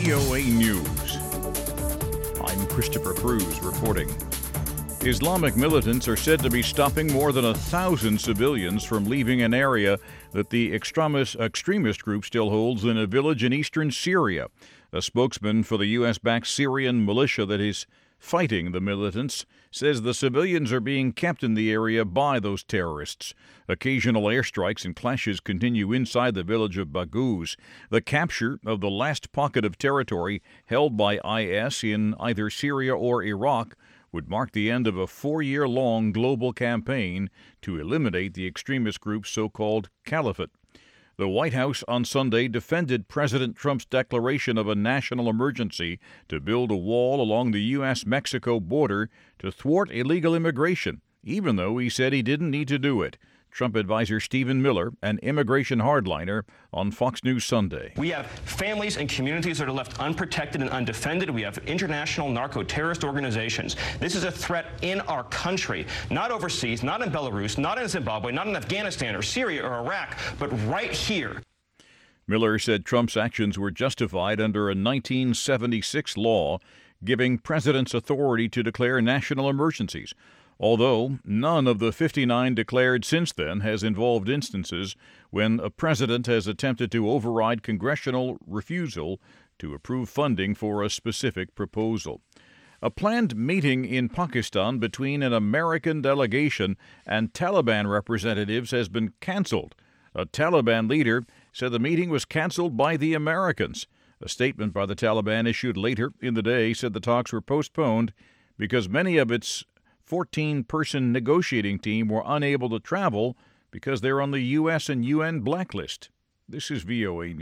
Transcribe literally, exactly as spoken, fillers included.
V O A News. I'm Christopher Cruz reporting. Islamic militants are said to be stopping more than a thousand civilians from leaving an area that the extremist, extremist group still holds in a village in eastern Syria. A spokesman for the U S-backed Syrian militia that is fighting the militants says the civilians are being kept in the area by those terrorists. Occasional airstrikes and clashes continue inside the village of Baghouz. The capture of the last pocket of territory held by I S in either Syria or Iraq would mark the end of a four-year-long global campaign to eliminate the extremist group's so-called caliphate. The White House on Sunday defended President Trump's declaration of a national emergency to build a wall along the U S Mexico border to thwart illegal immigration, even though he said he didn't need to do it. Trump advisor Stephen Miller, an immigration hardliner, on Fox News Sunday. We have families and communities that are left unprotected and undefended. We have international narco-terrorist organizations. This is a threat in our country, not overseas, not in Belarus, not in Zimbabwe, not in Afghanistan or Syria or Iraq, but right here. Miller said Trump's actions were justified under a nineteen seventy-six law giving presidents authority to declare national emergencies, although none of the fifty-nine declared since then has involved instances when a president has attempted to override congressional refusal to approve funding for a specific proposal. A planned meeting in Pakistan between an American delegation and Taliban representatives has been canceled. A Taliban leader said the meeting was canceled by the Americans. A statement by the Taliban issued later in the day said the talks were postponed because many of its fourteen-person negotiating team were unable to travel because they're on the U S and U N blacklist. This is V O A News.